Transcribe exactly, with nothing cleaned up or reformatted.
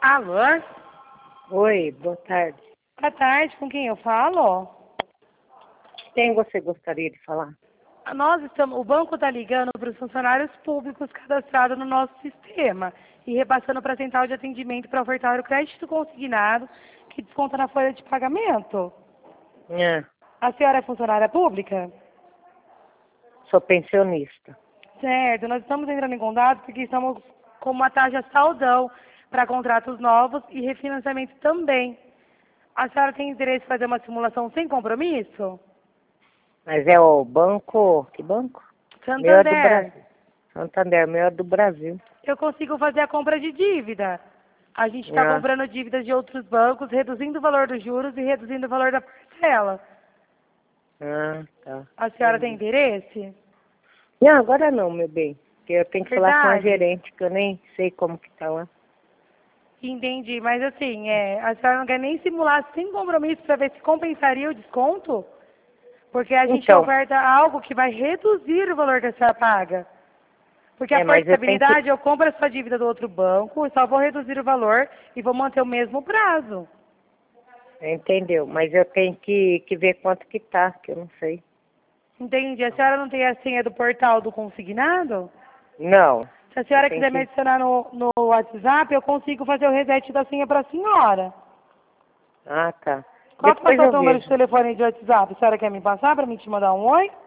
Alô? Oi, boa tarde. Boa tarde, com quem eu falo? Quem você gostaria de falar? Nós estamos, o banco está ligando para os funcionários públicos cadastrados no nosso sistema e repassando para a central de atendimento para ofertar o crédito consignado que desconta na folha de pagamento. É, A senhora é funcionária pública? sou pensionista. Certo, nós estamos entrando em contato porque estamos com uma taxa saldão para contratos novos e refinanciamento também. A senhora tem interesse em fazer uma simulação sem compromisso? Mas é o banco... Que banco? Meu é do Santander. Brasil. Santander, meu é do Brasil. Eu consigo fazer a compra de dívida. A gente está Ah, comprando dívidas de outros bancos, reduzindo o valor dos juros e reduzindo o valor da parcela. ah, tá. A senhora tem Entendi. interesse? Não, agora não, meu bem. Porque eu tenho que falar com a Verdade? gerente, que eu nem sei como que tá lá. Entendi, mas assim, é, a senhora não quer nem simular sem compromisso para ver se compensaria o desconto? Porque a gente Então, oferta algo que vai reduzir o valor que a senhora paga. Porque a é, mas eu tenho que... portabilidade, eu compro a sua dívida do outro banco, eu só vou reduzir o valor e vou manter o mesmo prazo. Entendeu? Mas eu tenho que, que ver quanto que tá, que eu não sei. Entendi. A senhora não tem a senha do portal do consignado? Não. Se a Eu senhora tenho quiser me que... adicionar no, no WhatsApp, eu consigo fazer o reset da senha para a senhora. Ah, tá. Qual que é o Depois seu eu número de vejo. telefone de WhatsApp? A senhora quer me passar para mim te mandar um oi?